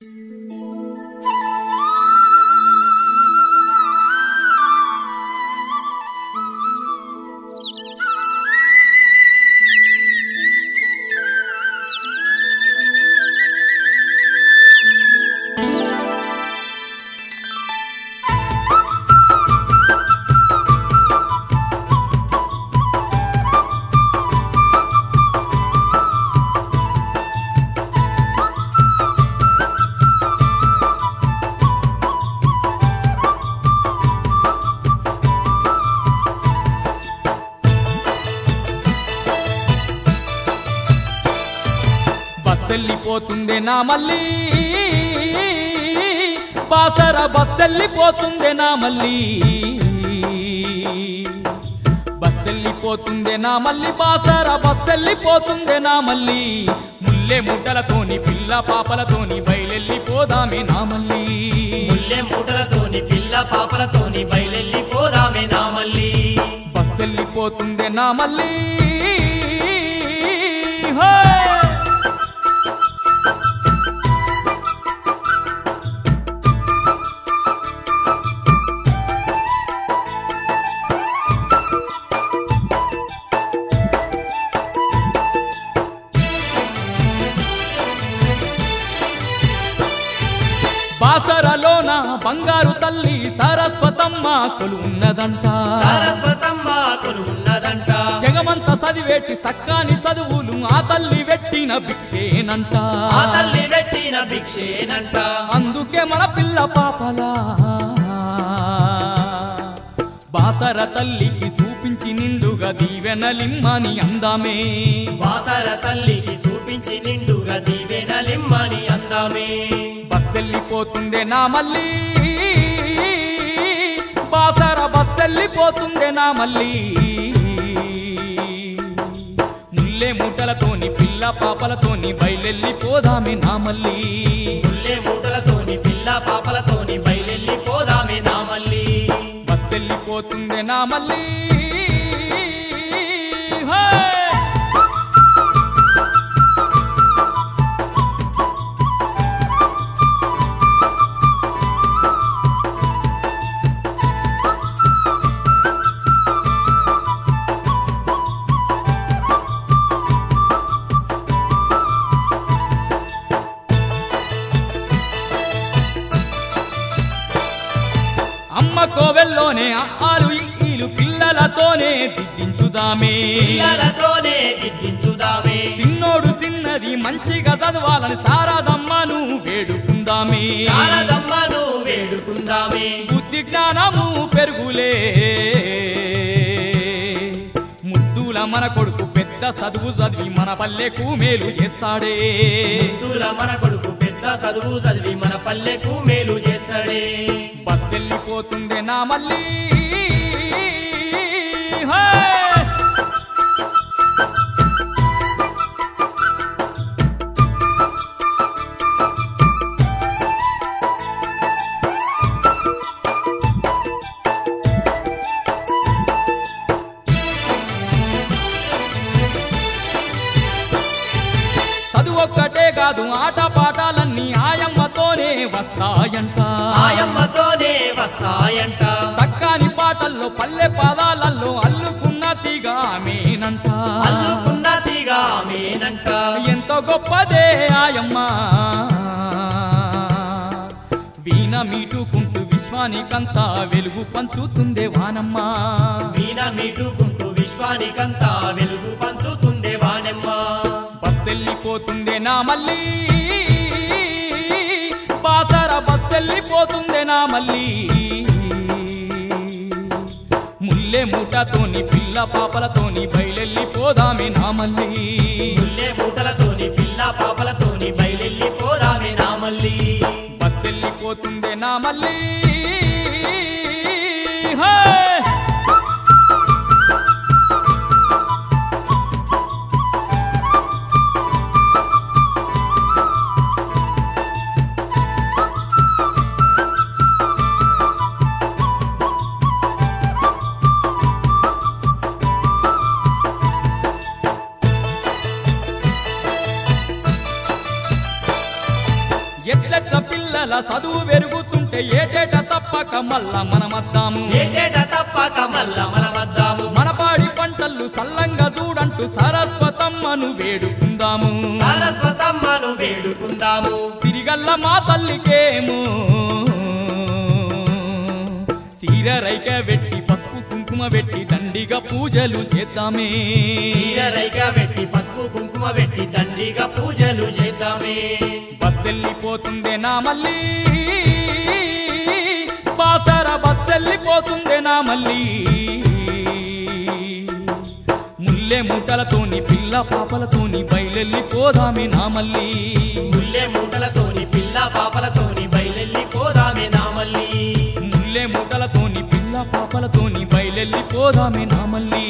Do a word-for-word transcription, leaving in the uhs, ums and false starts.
బస్సెల్లిపోతుందే నా మల్లి బాసర బస్సెల్లిపోతుందే నా మల్లి బస్సెల్లిపోతుందే నా మల్లి బాసర బస్సెల్లిపోతుందే నా మల్లి ముల్లె ముట్టలతోని పిల్ల పాపలతోని బయలెల్లిపోదామే నా మల్లి ముల్లె ముట్టలతోని పిల్ల పాపలతోని బయలెల్లిపోదామే నా మల్లి బస్సెల్లిపోతుందే నా మల్లి బాసరలోన బంగారు తల్లి సరస్వతమ్మ కొలువున్నదంట సరస్వతమ్మ కొలువున్నదంట జగమంత చదివేటి సక్కాని చదువులు ఆ తల్లి పెట్టిన భిక్షేనంట ఆ తల్లి పెట్టిన భిక్షేనంట అందుకే మన పిల్ల పాపలా బాసర తల్లికి చూపించి నిండుగా దీవెనలిమ్మని అందామే బాసర తల్లికి చూపించి నిండుగా దీవెనలిమ్మని అందామే బస్సెల్లిపోతుందే నా మల్లి బాసర బస్సెల్లిపోతుందే నా మల్లి ముల్లె ముట్టలతోని పిల్ల పాపలతోని బయలెల్లిపోదామే నా మల్లి ముల్లె ముట్టలతోని పిల్ల పాపలతోని బయలెల్లిపోదామే నా మల్లి బస్సెల్లిపోతుందే నా మల్లి అమ్మ కోవెల్లోనే ఆలు ఈలు పిల్లలతోనే దిద్దించుదామే పిల్లలతోనే దిద్దించుదామే చిన్నోడు చిన్నది మంచిగా చదవాలని శారదమ్మను వేడుకుందామే శారదమ్మను వేడుకుందామే బుద్ధి జ్ఞానము పెరుగులే ముద్దుల మన కొడుకు పెద్ద చదువు చదివి మన పల్లెకు మేలు చేస్తాడే ముద్దుల మన కొడుకు పెద్ద చదువు చదివి మన పల్లెకు మేలు చేస్తాడే బస్సెల్లిపోతుందే నా మల్లి చదువొక్కటే కాదు ఆట పాటాలన్నీ ఆయమ్మతోనే వస్తాయంట ఆయమ్మతోనే వస్తాయంట సక్కాని పాటల్లో పల్లె పదాలలో అల్లుకున్న తీగ ఆమెనంట అల్లుకున్న తీగ ఆమెనంట ఎంతో గొప్పదే ఆయమ్మ వీణ మీటుకుంటూ విశ్వానికంతా వెలుగు పంచుతుందే వానమ్మ వీణ మీటుకుంటూ విశ్వానికంతా వెలుగు పంచుతుందే వానమ్మ బస్సెల్లిపోతుందే నా మల్లి బాసర బస్సెల్లిపోతుందే నా మల్లి ముల్లె మూటతోని పిల్ల పాపలతోని బయలెల్లిపోదామే నా మల్లి ముల్లె మూటలతోని పిల్ల పాపలతోని బయలెల్లిపోదామే నా మల్లి బస్సెల్లిపోతుందే నా మల్లి ఎట్లెట్ల పిల్లల చదువు పెరుగుతుంటే ఏటేట తప్పక మల్ల మనమద్దాము ఏటేట తప్పక మల్ల మనమద్దాము మన పాడి పంటలు సల్లంగా చూడంటూ సరస్వతమ్మను వేడుకుందాము సరస్వతమ్మను వేడుకుందాము సిరిగల్ల మా తల్లికేమో సీరరైక వెట్టి పసుపు కుంకుమ వెట్టి దండిగా పూజలు చేద్దామే సీరరైక వెట్టి పసుపు కుంకుమ వెట్టి దండిగా పూజలు చేద్దామే బస్సెల్లిపోతుందే నా మళ్ళీ బాసర బస్సెల్లిపోతుందే నా మళ్ళీ ముల్లె మూటలతోని పిల్ల పాపలతోని బయలెల్లిపోదామే నా మళ్ళీ ముల్లె మూటలతోని పిల్ల పాపలతోని బయలెల్లిపోదామే నా మళ్ళీ ముల్లె మూటలతోని పిల్ల పాపలతోని బయలెల్లిపోదామే నా మళ్ళీ